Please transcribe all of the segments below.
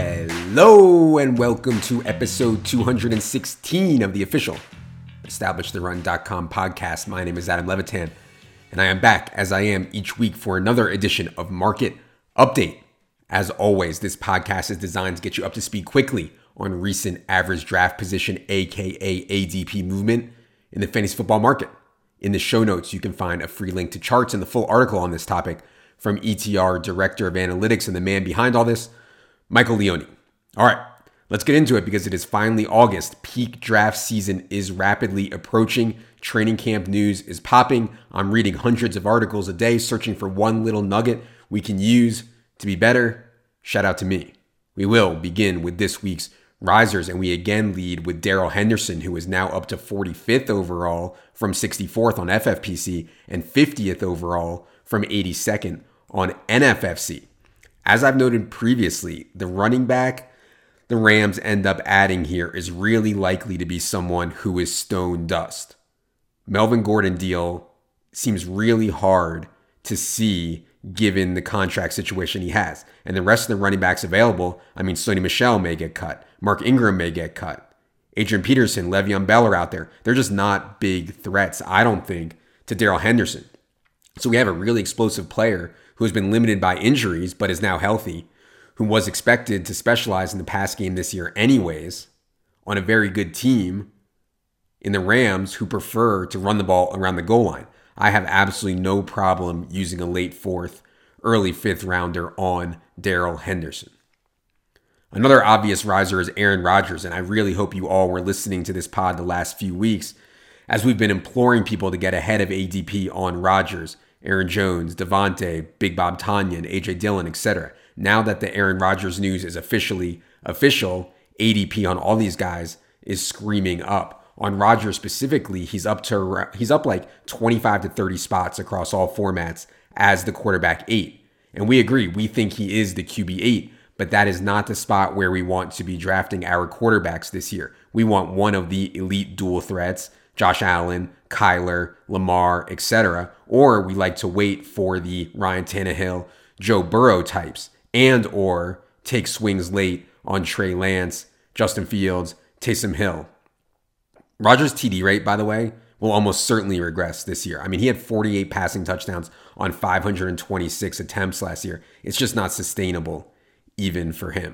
Hello and welcome to episode 216 of the official EstablishTheRun.com podcast. My name is Adam Levitan, and I am back as I am each week for another edition of Market Update. As always, this podcast is designed to get you up to speed quickly on recent average draft position, aka ADP movement in the fantasy football market. In the show notes, you can find a free link to charts and the full article on this topic from ETR Director of Analytics and the man behind all this, Michael Leone. All right, let's get into it because it is finally August. Peak draft season is rapidly approaching. Training camp news is popping. I'm reading hundreds of articles a day, searching for one little nugget we can use to be better. Shout out to me. We will begin with this week's risers, and we again lead with Darrell Henderson, who is now up to 45th overall from 64th on FFPC and 50th overall from 82nd on NFFC. As I've noted previously, the running back the Rams end up adding here is really likely to be someone who is stone dust. Melvin Gordon deal seems really hard to see given the contract situation he has. And the rest of the running backs available, Sony Michel may get cut. Mark Ingram may get cut. Adrian Peterson, Le'Veon Bell are out there. They're just not big threats, I don't think, to Darrell Henderson. So we have a really explosive player who has been limited by injuries but is now healthy, who was expected to specialize in the pass game this year anyways, on a very good team in the Rams who prefer to run the ball around the goal line. I have absolutely no problem using a late fourth, early fifth rounder on Darrell Henderson. Another obvious riser is Aaron Rodgers, and I really hope you all were listening to this pod the last few weeks as we've been imploring people to get ahead of ADP on Rodgers, Aaron Jones, Devontae, Big Bob Tonyan, AJ Dillon, etc. Now that the Aaron Rodgers news is officially official, ADP on all these guys is screaming up. On Rodgers specifically, he's up like 25 to 30 spots across all formats as the quarterback 8. And we agree, we think he is the QB 8, but that is not the spot where we want to be drafting our quarterbacks this year. We want one of the elite dual threats, Josh Allen, Kyler, Lamar, etc. Or we like to wait for the Ryan Tannehill, Joe Burrow types, and or take swings late on Trey Lance, Justin Fields, Taysom Hill. Rodgers' TD rate, by the way, will almost certainly regress this year. He had 48 passing touchdowns on 526 attempts last year. It's just not sustainable, even for him.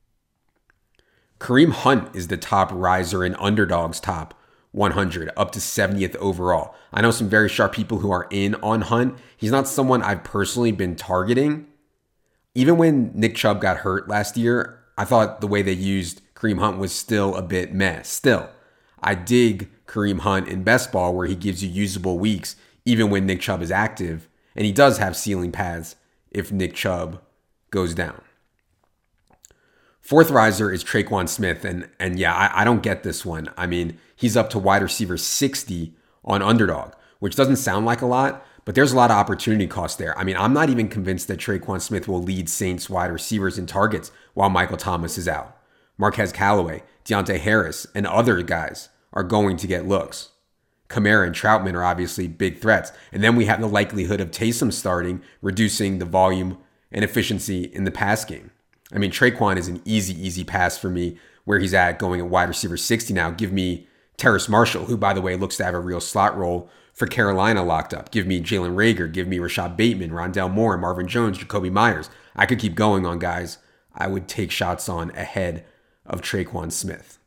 Kareem Hunt is the top riser in Underdog's top 100, up to 70th overall. I know some very sharp people who are in on Hunt. He's not someone I've personally been targeting. Even when Nick Chubb got hurt last year, I thought the way they used Kareem Hunt was still a bit meh. Still, I dig Kareem Hunt in best ball where he gives you usable weeks even when Nick Chubb is active, and he does have ceiling paths if Nick Chubb goes down. Fourth riser is Tre'Quan Smith, and yeah, I don't get this one. He's up to wide receiver 60 on Underdog, which doesn't sound like a lot, but there's a lot of opportunity cost there. I'm not even convinced that Tre'Quan Smith will lead Saints wide receivers in targets while Michael Thomas is out. Marquez Callaway, Deontay Harris, and other guys are going to get looks. Kamara and Troutman are obviously big threats. And then we have the likelihood of Taysom starting, reducing the volume and efficiency in the pass game. Tre'Quan is an easy pass for me where he's at, going at wide receiver 60 now. Give me Terrace Marshall, who, by the way, looks to have a real slot role for Carolina locked up. Give me Jalen Reagor. Give me Rashad Bateman, Rondale Moore, Marvin Jones, Jacoby Myers. I could keep going on guys I would take shots on ahead of Tre'Quan Smith.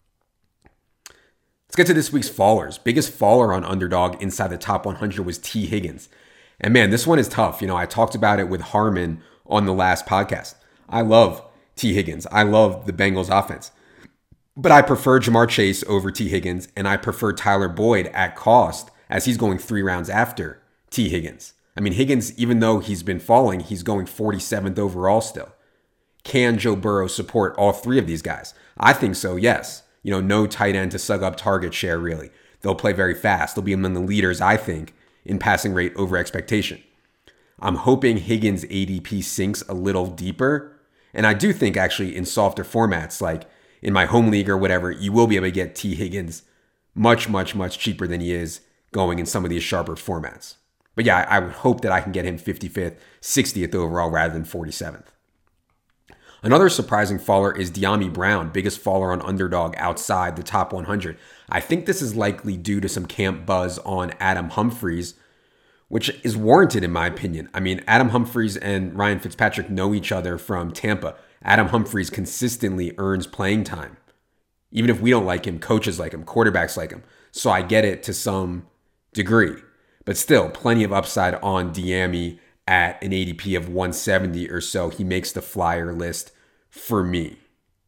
Let's get to this week's fallers. Biggest faller on Underdog inside the top 100 was T. Higgins. And man, this one is tough. I talked about it with Harmon on the last podcast. I love T. Higgins. I love the Bengals offense. But I prefer Jamar Chase over T. Higgins, and I prefer Tyler Boyd at cost as he's going 3 rounds after T. Higgins. Higgins, even though he's been falling, he's going 47th overall still. Can Joe Burrow support all 3 of these guys? I think so, yes. No tight end to suck up target share, really. They'll play very fast. They'll be among the leaders, I think, in passing rate over expectation. I'm hoping Higgins' ADP sinks a little deeper. And I do think, actually, in softer formats, like in my home league or whatever, you will be able to get T. Higgins much cheaper than he is going in some of these sharper formats. But yeah, I would hope that I can get him 55th, 60th overall rather than 47th. Another surprising faller is Dyami Brown, biggest faller on Underdog outside the top 100. I think this is likely due to some camp buzz on Adam Humphries, which is warranted in my opinion. I mean, Adam Humphries and Ryan Fitzpatrick know each other from Tampa. Adam Humphries consistently earns playing time. Even if we don't like him, coaches like him, quarterbacks like him. So I get it to some degree. But still, plenty of upside on Dyami at an ADP of 170 or so. He makes the flyer list for me.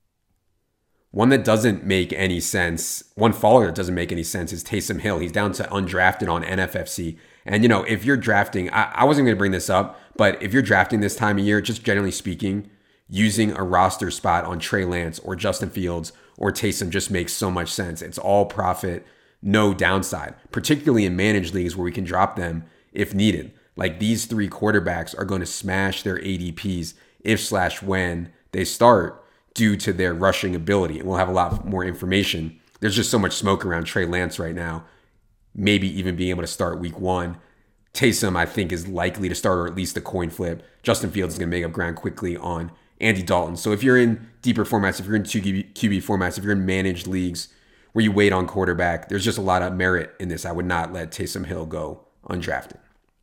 One that doesn't make any sense, one faller that doesn't make any sense is Taysom Hill. He's down to undrafted on NFFC. And, if you're drafting, I wasn't going to bring this up, but if you're drafting this time of year, just generally speaking, using a roster spot on Trey Lance or Justin Fields or Taysom just makes so much sense. It's all profit, no downside, particularly in managed leagues where we can drop them if needed. Like these three quarterbacks are going to smash their ADPs if/when they start due to their rushing ability. And we'll have a lot more information. There's just so much smoke around Trey Lance right now, maybe even being able to start week one. Taysom, I think, is likely to start, or at least a coin flip. Justin Fields is going to make up ground quickly on Andy Dalton. So if you're in deeper formats, if you're in 2 QB formats, if you're in managed leagues where you wait on quarterback, there's just a lot of merit in this. I would not let Taysom Hill go undrafted.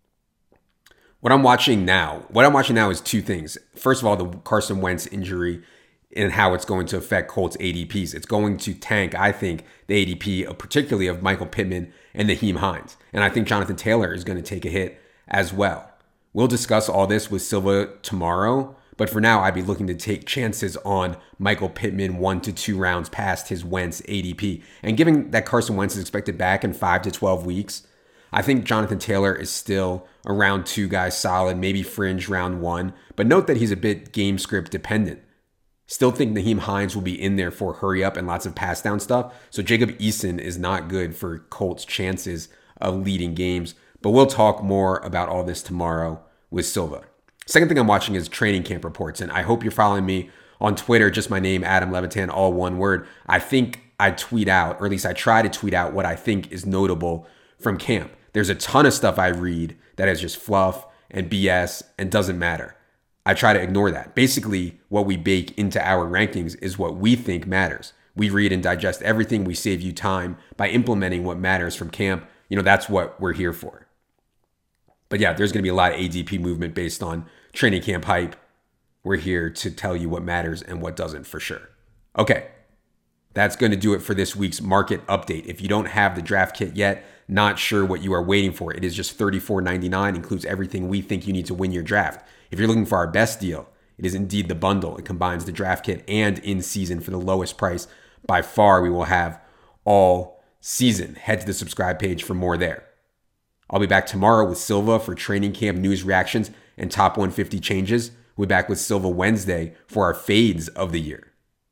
What I'm watching now is two things. First of all, the Carson Wentz injury and how it's going to affect Colts ADPs. It's going to tank, I think, the ADP, particularly of Michael Pittman and Nyheim Hines. And I think Jonathan Taylor is going to take a hit as well. We'll discuss all this with Silva tomorrow. But for now, I'd be looking to take chances on Michael Pittman 1 to 2 rounds past his Wentz ADP. And given that Carson Wentz is expected back in 5 to 12 weeks, I think Jonathan Taylor is still a round 2 guy solid, maybe fringe round 1. But note that he's a bit game script dependent. Still think Nyheim Hines will be in there for hurry up and lots of pass down stuff. So Jacob Eason is not good for Colts' chances of leading games. But we'll talk more about all this tomorrow with Silva. Second thing I'm watching is training camp reports. And I hope you're following me on Twitter, just my name, Adam Levitan, all one word. I think I tweet out, or at least I try to tweet out what I think is notable from camp. There's a ton of stuff I read that is just fluff and BS and doesn't matter. I try to ignore that. Basically, what we bake into our rankings is what we think matters. We read and digest everything. We save you time by implementing what matters from camp. That's what we're here for. But yeah, there's going to be a lot of ADP movement based on training camp hype. We're here to tell you what matters and what doesn't for sure. Okay, that's going to do it for this week's market update. If you don't have the draft kit yet, not sure what you are waiting for, it is just $34.99, includes everything we think you need to win your draft. If you're looking for our best deal, it is indeed the bundle. It combines the draft kit and in season for the lowest price by far we will have all season. Head to the subscribe page for more there. I'll be back tomorrow with Silva for training camp news reactions and top 150 changes. We'll be back with Silva Wednesday for our fades of the year.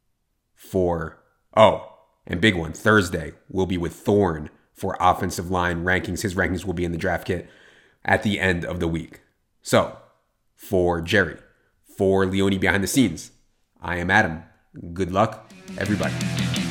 And big one, Thursday, we'll be with Thorne for offensive line rankings. His rankings will be in the draft kit at the end of the week. So, for Jerry, for Leone behind the scenes, I am Adam. Good luck, everybody.